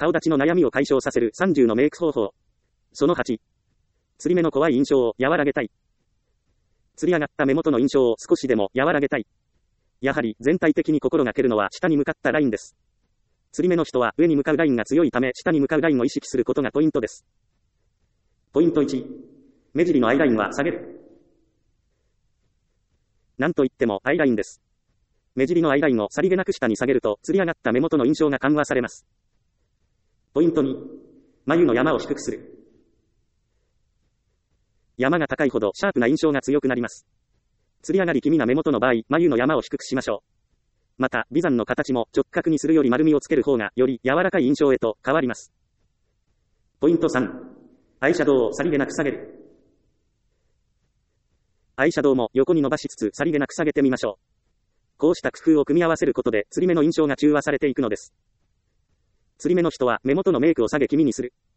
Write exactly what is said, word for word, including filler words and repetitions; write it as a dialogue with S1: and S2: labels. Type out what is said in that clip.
S1: 顔立ちの悩みを解消させるさんじゅうのメイク方法。そのはち。釣り目の怖い印象を和らげたい。釣り上がった目元の印象を少しでも和らげたい。やはり全体的に心がけるのは下に向かったラインです。釣り目の人は上に向かうラインが強いため下に向かうラインを意識することがポイントです。ポイントいち。目尻のアイラインは下げる。なんといってもアイラインです。目尻のアイラインをさりげなく下に下げると釣り上がった目元の印象が緩和されます。ポイントに。眉の山を低くする。山が高いほどシャープな印象が強くなります。釣り上がり気味な目元の場合、眉の山を低くしましょう。また、眉山の形も直角にするより丸みをつける方がより柔らかい印象へと変わります。ポイントさん。アイシャドウをさりげなく下げる。アイシャドウも横に伸ばしつつさりげなく下げてみましょう。こうした工夫を組み合わせることで釣り目の印象が中和されていくのです。釣り目の人は目元のメイクを下げ気味にする。